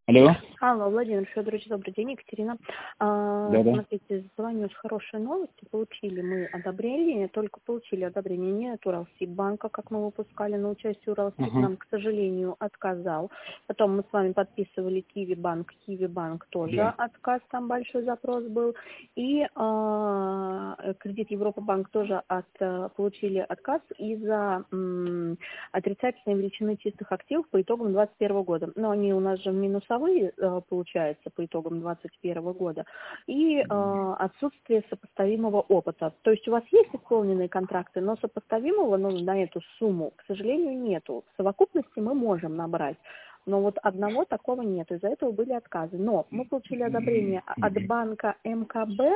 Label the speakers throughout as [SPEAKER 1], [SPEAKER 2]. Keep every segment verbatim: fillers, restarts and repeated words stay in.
[SPEAKER 1] Алло.
[SPEAKER 2] Алло, Владимир Федорович, добрый день, Екатерина. А,
[SPEAKER 1] Да-да.
[SPEAKER 2] смотрите, звоню с хорошей новостью. Получили мы одобрение, только получили одобрение не от Уралсиббанка, как мы выпускали на участие. Уралсиб
[SPEAKER 1] Угу.
[SPEAKER 2] нам, к сожалению, отказал. Потом мы с вами подписывали Киви-банк, Киви-банк тоже
[SPEAKER 1] Да.
[SPEAKER 2] отказ, там большой запрос был. И а, кредит Европа-банк тоже от, получили отказ из-за м, отрицательной величины чистых активов по итогам двадцать первого года. Но они у нас же минусовые, получается, по итогам двадцать первого года, и э, отсутствие сопоставимого опыта. То есть у вас есть исполненные контракты, но сопоставимого, ну, на эту сумму, к сожалению, нету. В совокупности мы можем набрать, но вот одного такого нет, из-за этого были отказы. Но мы получили одобрение от банка эм ка бэ,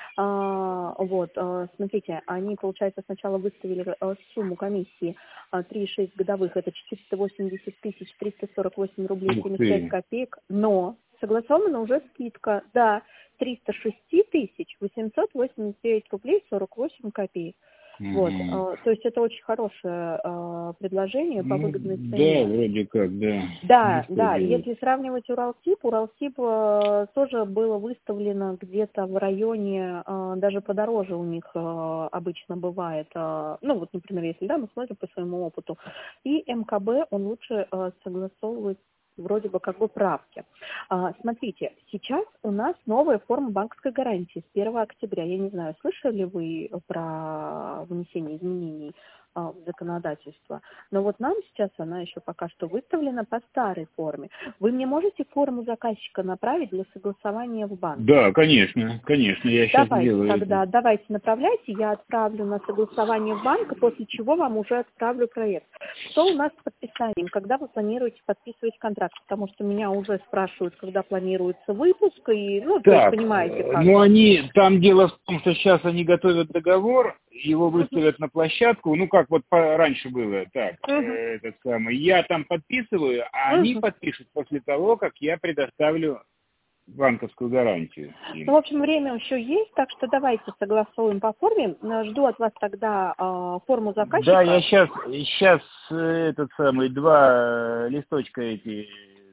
[SPEAKER 2] э, вот, э, смотрите, они, получается, сначала выставили э, сумму комиссии э, три и шесть годовых, это четыреста восемьдесят тысяч триста сорок восемь рублей
[SPEAKER 1] Ух
[SPEAKER 2] семьдесят пять
[SPEAKER 1] ты.
[SPEAKER 2] копеек, но согласована уже скидка, да, триста шесть тысяч восемьсот восемьдесят девять рублей сорок восемь копеек. Вот,
[SPEAKER 1] Угу.
[SPEAKER 2] э, то есть это очень хорошее э, предложение по
[SPEAKER 1] Ну,
[SPEAKER 2] выгодной
[SPEAKER 1] да,
[SPEAKER 2] цене.
[SPEAKER 1] вроде как, да. Ну,
[SPEAKER 2] Да,
[SPEAKER 1] что
[SPEAKER 2] да,
[SPEAKER 1] делать?
[SPEAKER 2] если сравнивать Уралсиб, Уралсиб э, тоже было выставлено где-то в районе, э, даже подороже у них э, обычно бывает, э, ну вот, например, если, да, мы смотрим по своему опыту, и эм ка бэ, он лучше э, согласовывает вроде бы как бы правки. А, смотрите, сейчас у нас новая форма банковской гарантии с первого октября. Я не знаю, слышали вы про внесение изменений а, в законодательство, но вот нам сейчас она еще пока что выставлена по старой форме. Вы мне можете форму заказчика направить для согласования в банк?
[SPEAKER 1] Да, конечно, конечно, я сейчас
[SPEAKER 2] Давайте
[SPEAKER 1] сделаю это.
[SPEAKER 2] тогда, давайте направляйте, я отправлю на согласование в банк, после чего вам уже отправлю проект. Что у нас с подписанием? Когда вы планируете подписывать контракт? Потому что меня уже спрашивают, когда планируется выпуск, и, ну, то есть,
[SPEAKER 1] Так,
[SPEAKER 2] понимаете,
[SPEAKER 1] э,
[SPEAKER 2] как
[SPEAKER 1] ну
[SPEAKER 2] бы.
[SPEAKER 1] они, там дело в том, что сейчас они готовят договор, его выставят на площадку, ну как вот по- раньше было, так,
[SPEAKER 2] Мгм.
[SPEAKER 1] э, этот самый, я там подписываю, а они
[SPEAKER 2] Мгм.
[SPEAKER 1] подпишут после того, как я предоставлю банковскую гарантию
[SPEAKER 2] Ну, в
[SPEAKER 1] им.
[SPEAKER 2] общем, время еще есть, так что давайте согласуем по форме. Э, Жду от вас тогда э, форму
[SPEAKER 1] Да, я
[SPEAKER 2] заказчика.
[SPEAKER 1] сейчас, сейчас этот самый, два э, листочка эти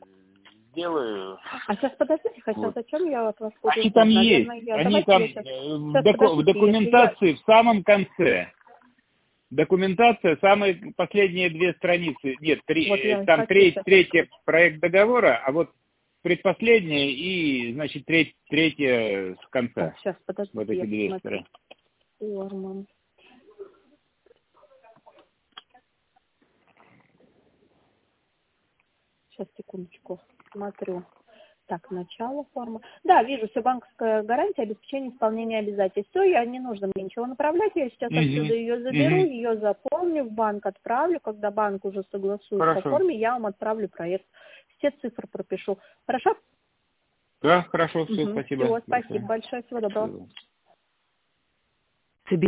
[SPEAKER 1] сделаю.
[SPEAKER 2] А сейчас подождите, хотя
[SPEAKER 1] Вот.
[SPEAKER 2] зачем я от вас буду
[SPEAKER 1] Они там
[SPEAKER 2] ждать?
[SPEAKER 1] есть,
[SPEAKER 2] Наверное, я...
[SPEAKER 1] они
[SPEAKER 2] Давайте
[SPEAKER 1] там
[SPEAKER 2] я сейчас...
[SPEAKER 1] э, в,
[SPEAKER 2] Сейчас,
[SPEAKER 1] доку- в
[SPEAKER 2] подождите, если я...
[SPEAKER 1] документации в самом конце. Документация, самые последние две страницы, нет, три,
[SPEAKER 2] Вот
[SPEAKER 1] э,
[SPEAKER 2] я
[SPEAKER 1] там
[SPEAKER 2] хочу
[SPEAKER 1] треть,
[SPEAKER 2] сейчас
[SPEAKER 1] третья
[SPEAKER 2] открыть.
[SPEAKER 1] проект договора, а вот предпоследняя и, значит, треть, третья с
[SPEAKER 2] Так,
[SPEAKER 1] конца.
[SPEAKER 2] сейчас, подождите,
[SPEAKER 1] Вот эти
[SPEAKER 2] я
[SPEAKER 1] две
[SPEAKER 2] посмотрю.
[SPEAKER 1] стороны.
[SPEAKER 2] Форма. Сейчас, секундочку, смотрю. Так, начало формы. Да, вижу, все, банковская гарантия, обеспечение исполнения обязательств. Все, я не нужно мне ничего направлять, я сейчас отсюда
[SPEAKER 1] Угу,
[SPEAKER 2] ее заберу,
[SPEAKER 1] угу.
[SPEAKER 2] ее заполню, в банк отправлю. Когда банк уже согласует по
[SPEAKER 1] Хорошо.
[SPEAKER 2] форме, я вам отправлю проект. Все цифры пропишу. Хорошо?
[SPEAKER 1] Да, хорошо, все,
[SPEAKER 2] Угу.
[SPEAKER 1] спасибо
[SPEAKER 2] Все, спасибо
[SPEAKER 1] большое.
[SPEAKER 2] большое, всего доброго.
[SPEAKER 1] Всего.